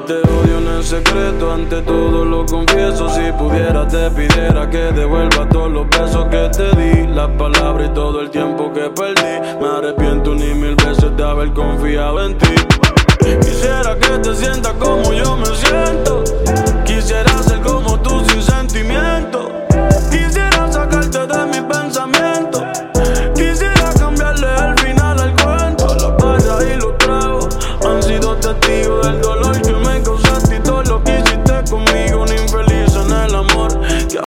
te odio en secreto, ante todo lo confieso. Si pudiera te pidiera que devuelva todos los besos que te di, las palabras y todo el tiempo que perdí. Me arrepiento ni mil veces de haber confiado en ti. Quisiera que te sientas como yo me siento,